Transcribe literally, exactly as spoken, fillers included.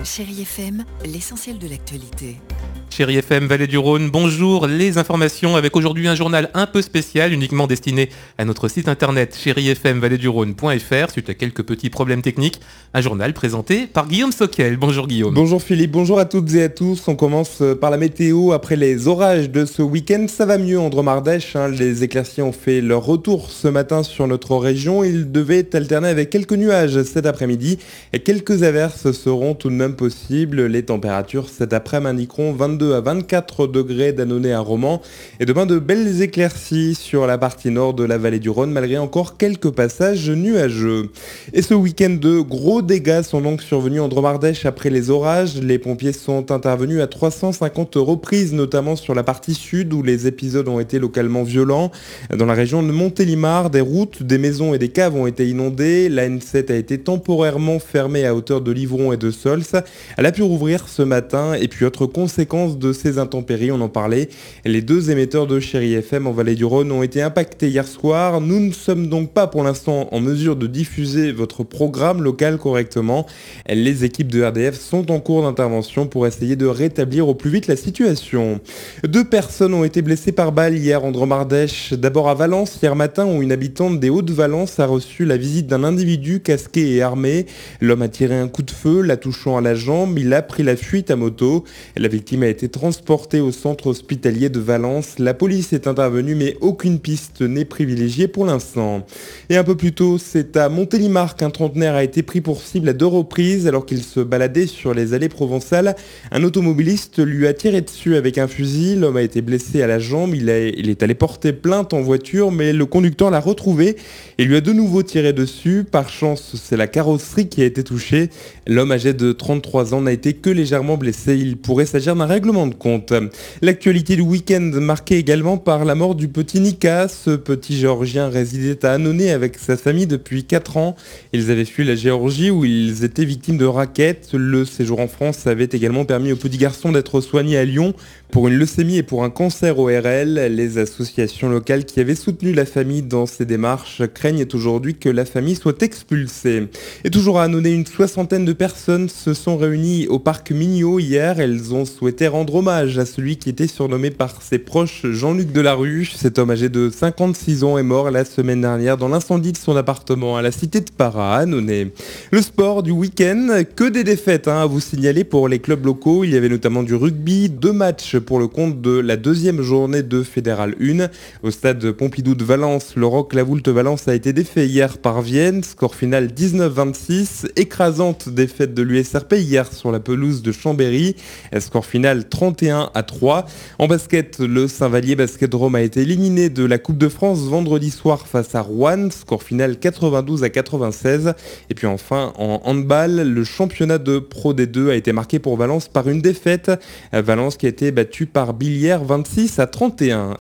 Chérie F M, l'essentiel de l'actualité. Chérie F M, Vallée du Rhône, bonjour. Les informations avec aujourd'hui un journal un peu spécial, uniquement destiné à notre site internet chérie f m vallée du rhône point f r, suite à quelques petits problèmes techniques. Un journal présenté par Guillaume Soquel. Bonjour Guillaume. Bonjour Philippe, bonjour à toutes et à tous. On commence par la météo. Après les orages de ce week-end, ça va mieux en Drôme-Ardèche. Hein. Les éclaircies ont fait leur retour ce matin sur notre région. Ils devaient alterner avec quelques nuages cet après-midi. Et quelques averses seront tout de même possibles. Les températures cet après-midi indiqueront vingt-deux à vingt-quatre degrés d'Annonay à Romans. Et demain, de belles éclaircies sur la partie nord de la vallée du Rhône, malgré encore quelques passages nuageux. Et ce week-end, de gros dégâts sont donc survenus en Drôme-Ardèche après les orages. Les pompiers sont intervenus à trois cent cinquante reprises, notamment sur la partie sud où les épisodes ont été localement violents. Dans la région de Montélimar, des routes, des maisons et des caves ont été inondées. La N sept a été temporairement fermée à hauteur de Livron et de Sols. Elle a pu rouvrir ce matin. Et puis, autre conséquence de ces intempéries, on en parlait, les deux émetteurs de Chérie F M en Vallée du Rhône ont été impactés hier soir. Nous ne sommes donc pas pour l'instant en mesure de diffuser votre programme local correctement. Les équipes de R D F sont en cours d'intervention pour essayer de rétablir au plus vite la situation. Deux personnes ont été blessées par balle hier en Drôme-Ardèche. D'abord à Valence, hier matin, où une habitante des Hauts-de-Valence a reçu la visite d'un individu casqué et armé. L'homme a tiré un coup de feu, la touchant à la jambe. Il a pris la fuite à moto. La victime a été transportée au centre hospitalier de Valence. La police est intervenue, mais aucune piste n'est privilégiée pour l'instant. Et un peu plus tôt, c'est à Montélimar qu'un trentenaire a été pris pour cible à deux reprises alors qu'il se baladait sur les allées provençales. Un automobiliste lui a tiré dessus avec un fusil. L'homme a été blessé à la jambe. Il, a, il est allé porter plainte en voiture, mais le conducteur l'a retrouvé et lui a de nouveau tiré dessus. Par chance, c'est la carrosserie qui a été touchée. L'homme âgé de trente-trois ans n'a été que légèrement blessé. Il pourrait s'agir d'un règlement de compte. L'actualité du week-end marquée également par la mort du petit Nika. Ce petit géorgien résidait à Annonay avec sa famille depuis quatre ans. Ils avaient fui la Géorgie où ils étaient victimes de rackets. Le séjour en France avait également permis au petit garçon d'être soigné à Lyon pour une leucémie et pour un cancer O R L. Les associations locales qui avaient soutenu la famille dans ces démarches craignent aujourd'hui que la famille soit expulsée. Et toujours à Annonay, une soixantaine de personnes se sont réunies au parc Mignot hier. Elles ont souhaité rendre hommage à celui qui était surnommé par ses proches Jean-Luc Delarue. Cet homme âgé de cinquante-six ans est mort la semaine dernière dans l'incendie de son appartement à la cité de Para, à Annonay. Le sport du week-end, que des défaites hein, à vous signaler pour les clubs locaux. Il y avait notamment du rugby, deux matchs pour le compte de la deuxième journée de Fédéral un. Au stade Pompidou de Valence, le Roc Lavoulte Valence a été défait hier par Vienne. Score final dix-neuf vingt-six. Écrasante défaite de l'U S R P hier sur la pelouse de Chambéry. Score final trente et un à trois. En basket, le Saint-Vallier Basket Drôme a été éliminé de la Coupe de France vendredi soir face à Rouen. Score final quatre-vingt-douze à quatre-vingt-seize. Et puis enfin, en handball, le championnat de Pro D deux a été marqué pour Valence par une défaite. Valence qui a été battue par Billière vingt-six à trente et un.